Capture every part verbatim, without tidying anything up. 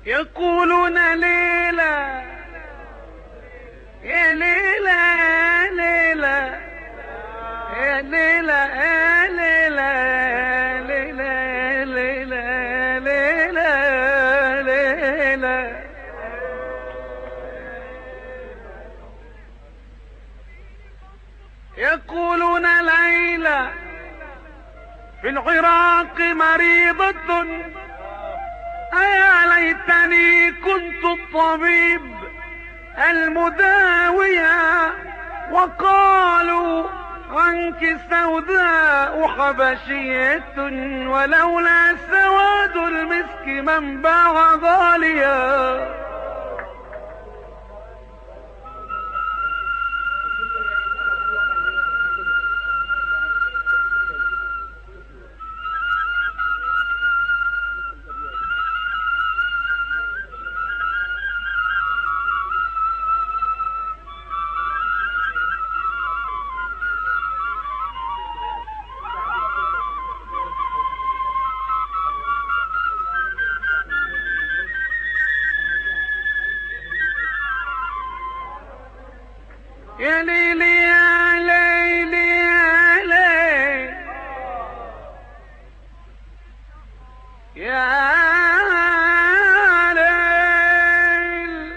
يقولون ليلى يا ليلى يا ليلى يا ليلى يا ليلى يا ليلى يا ليلى يا ليلى. يقولون ليلى في العراق مريضة، أيا ليتني كنت الطبيب المداوية، وقالوا عنك سوداء حبشية، ولولا سواد المسك من باع غاليا. يا ليلي يا ليلي يا ليل يا ليل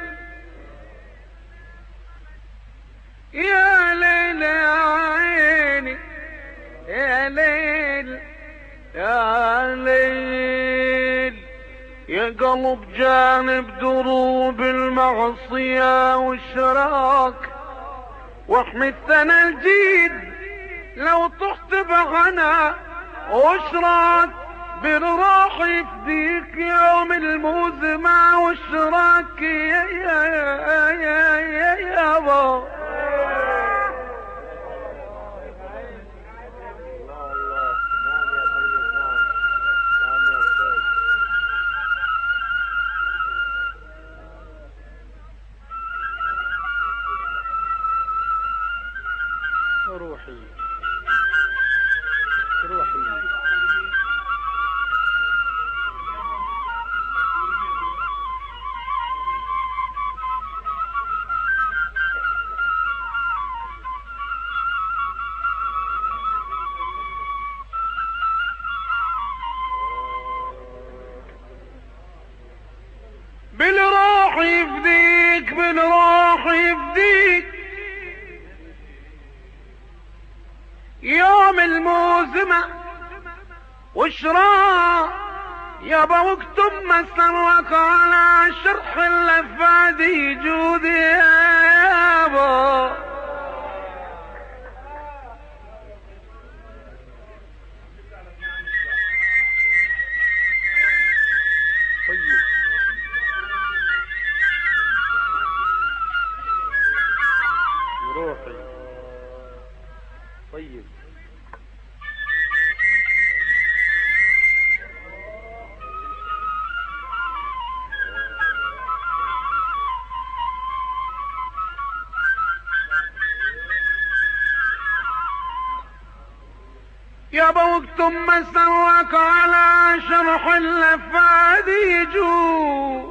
يا ليل يا عيني يا ليل يا ليل. يا قلب جانب دروب المعصية والشراك، واحمي الثنا الجيد لو طحت بغنى، واشراك بالراح يفديك يوم الموزمة والشراك يا يا يا يا يا يابا. روحي روحي بالروح يفديك بالروح يفديك يوم الموزمة وشراء يابا، واكتب مسرك على شرح اللفادي جودي يابا. طيب روحي طيب يابا، واكتب مسرك على شرح اللفادي جو،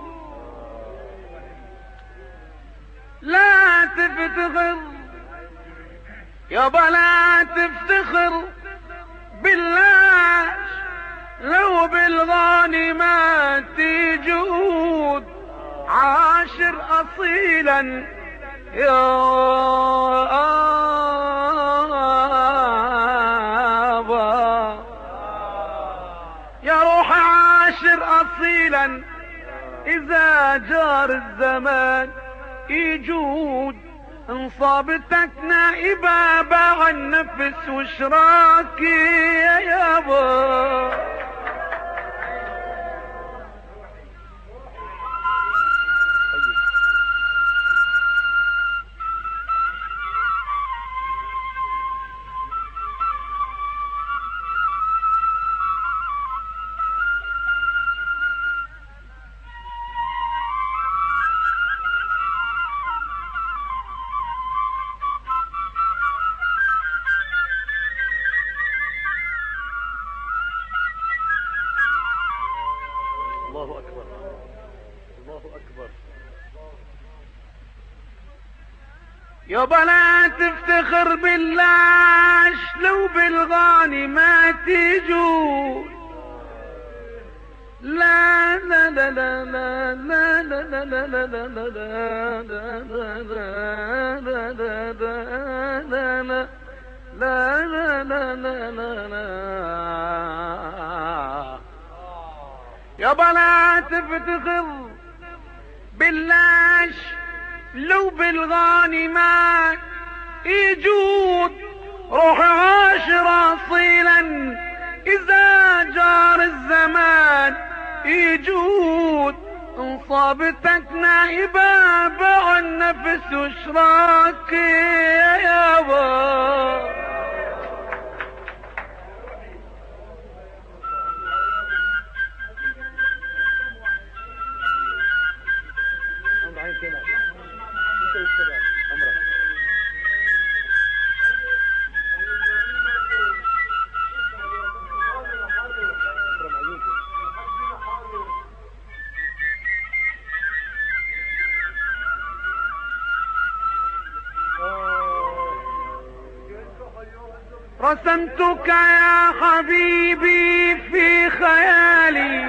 لا تفتخر يابا لا تفتخر بالله، لو بالغانمات جود عاشر اصيلا يا ابا. يا روح عاشر اصيلا اذا جار الزمان يجود، ان صابتك نائبة باع النفس وشراكي يا يابا. الله أكبر. يابا لا تفتخر باللاش لو بالغاني ما تجود. لا لا لا لا لا لا لا لا لا لا لا لا لا لا. يابا لا تفتخر باللاش لو بالغاني ما يجود. روح عاشر اصيلا اذا جار الزمان يجود. انصابتك نائبة باع النفس وشراك يا يابا. رسمتك يا حبيبي في خيالي.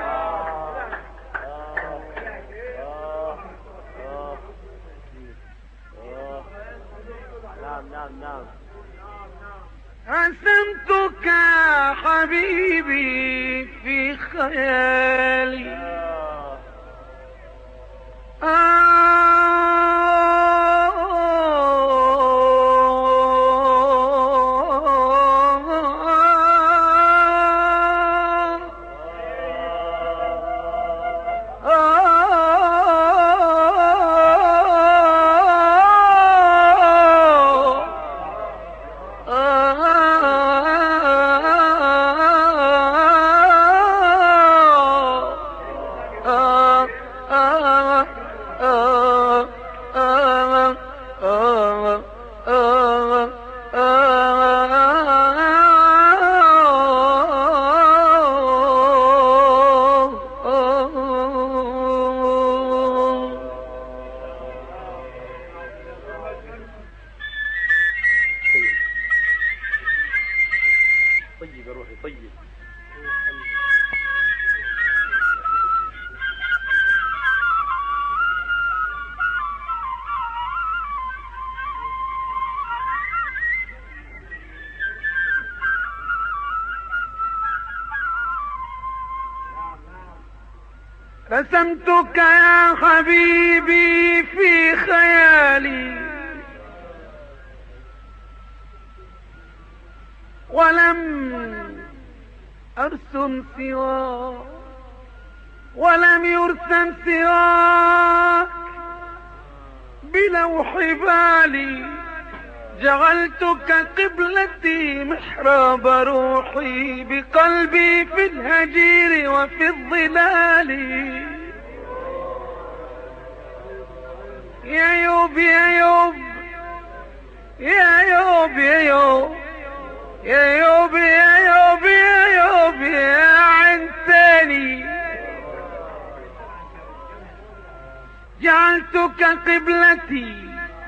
رسمتك يا حبيبي في خيالي. آه رسمتك يا حبيبي في خيالي ولم أرسم سواك ولم يرسم سواك بلوح بالي. جعلتك قبلتي محراب روحي بقلبي في الهجير وفي الظلال. يا يوب يا يوب يا يوب يا يوب يا يوب يا يوب يا يوب يا عنتاني. جعلتك قبلتي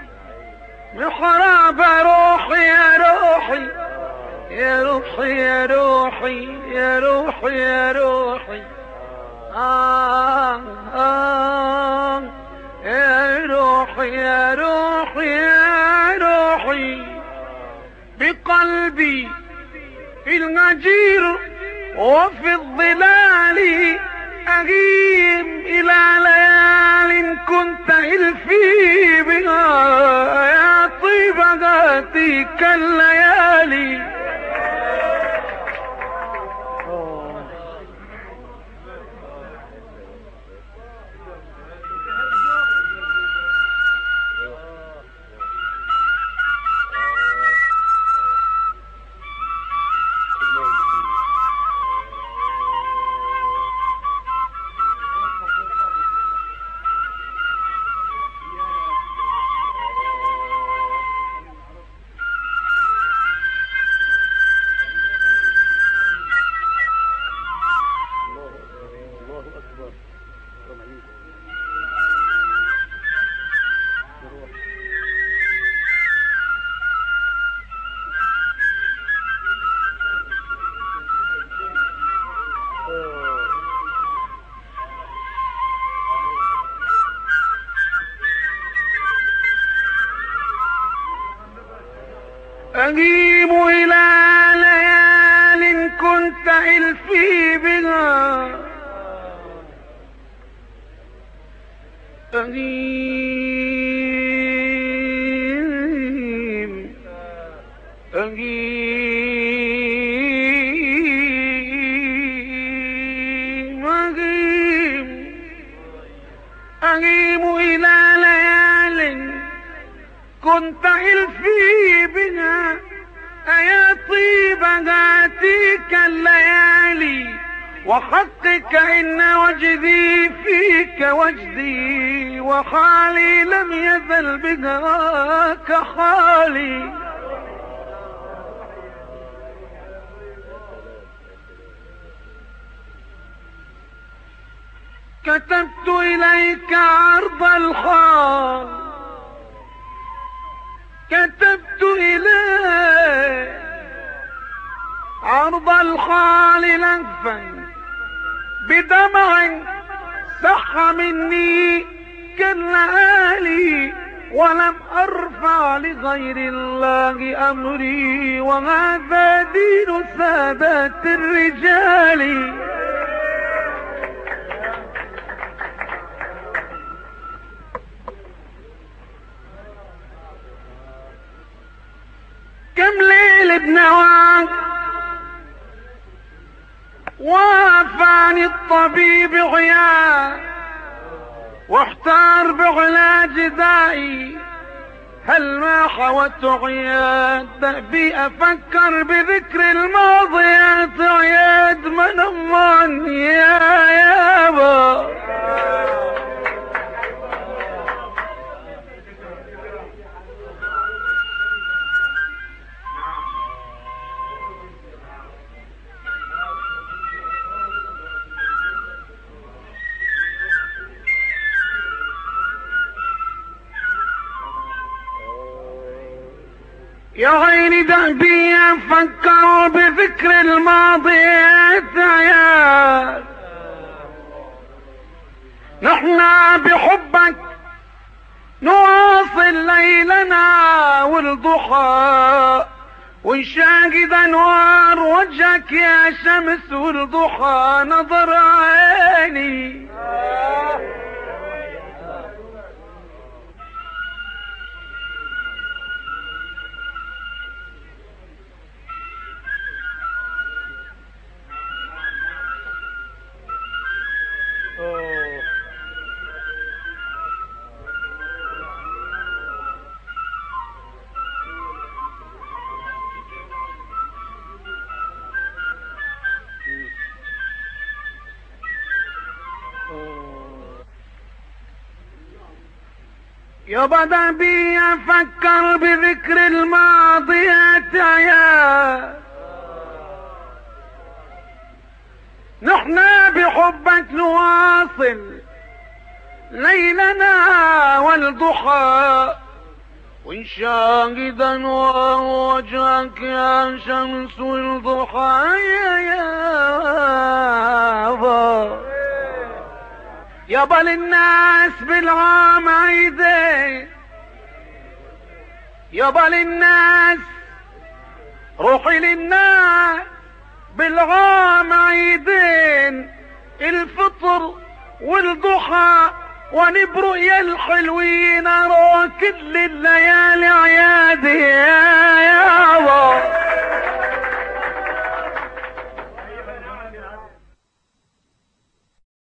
محراب روحي يا روحي يا روحي يا روحي يا روحي يا روحي. آه آه يا روحي يا روحي يا روحي. بقلبي في الغجير وفي الظلال أغيم إلى ليال كنت إلفي بها يا طيب غاتيك الليالي. أجيب إلى ليال كنت إلفي بها، أجيب أجيب أجيب أجيب إلى ليال كنت إلفي بها، أيا طيب ذاتك الليالي وحقك إن وجدي فيك وجدي، وحالي لم يزل بهاك حالي. كتبت إليك عرض الحال، كتبت إليك عرض الحال لهفا بدمع سح مني كاللآلي، ولم أرفع لغير الله أمري، وهذا دين سادات الرجال. كم ليل بنواك وافاني الطبيب عيا، واحتار بعلاج دائي، هل ما حوت عياد بي افكر بذكر الماضيات، عياد منمان يا يابا. يا عيني دأبي أفكر بذكر الماضيات عيال، نحنا بحبك نواصل ليلنا والضحى، ونشاهد أنوار وجهك يا شمس والضحى نظر عيني. يا بدا بي افكر بذكر الماضيات يا، نحنا بحبك نواصل ليلنا والضحى، ونشاهد انوار وجهك يا شمس الضحى يا يابا. يابا للناس بالعام عيدين، يابا للناس روحي للناس بالعام عيدين، الفطر والضحى ونبرق يا الحلوين، اروى كل الليالي عيادي يا يابا.